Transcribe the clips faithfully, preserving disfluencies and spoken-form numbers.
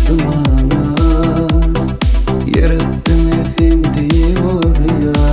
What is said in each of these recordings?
düştüm ana. Yarattın efendi oraya.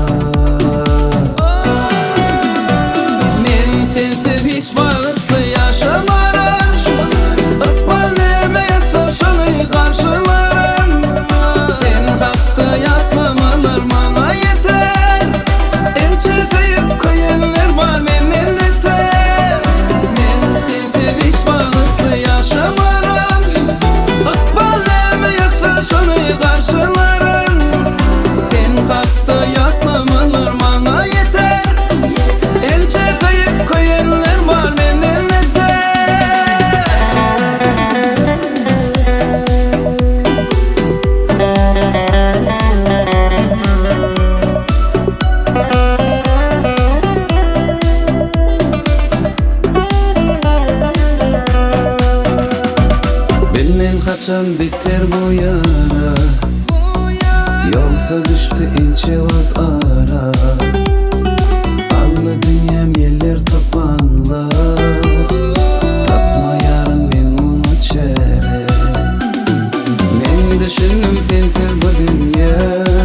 Men sensiz hiç vakti yaşamaram. Akbalime soşalı karşılarım. Sen hakkı yapmamalar bana yeter. Elçi sevip koyanlar var menin yeter. Men sensiz hiç vakti yaşamaram. Akbalime soşalı karşılarım. Sen hakkı yapmamalar bana yeter. Elçi sevip koyanlar var menin yeter. Bilmem kaçan biter bu yara. Yoksa düştü ince vat ara. Alla dünyam yerler tapanlar. Tapma yarın men bunu çare. Men düşündüm sensiz bu dünya.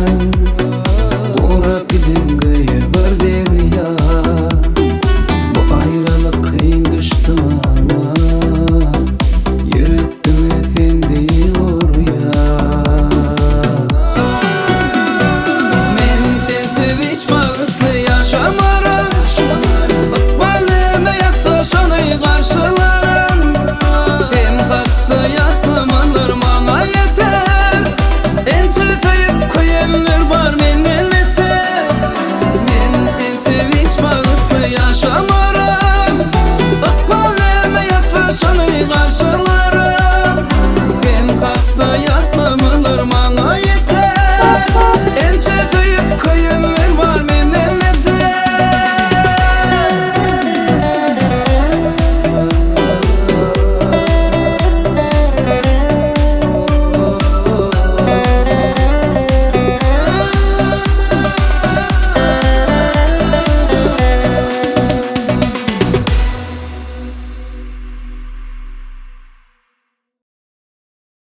Uğrap gidim gayı bir derya. Bu ayrılık kıyın düştüm ama. Yürüttüm efendi oraya. Men sensiz hiç vakti yaşamaram. Akbalime soşalı karşılarım. Sen hakkı yapmamalar bana yeter. Elçi sevip koyanlar var menin yeter. Men sensiz hiç vakti yaşamaram. Akbalime soşalı karşılarım. Sen hakkı yapmamalar bana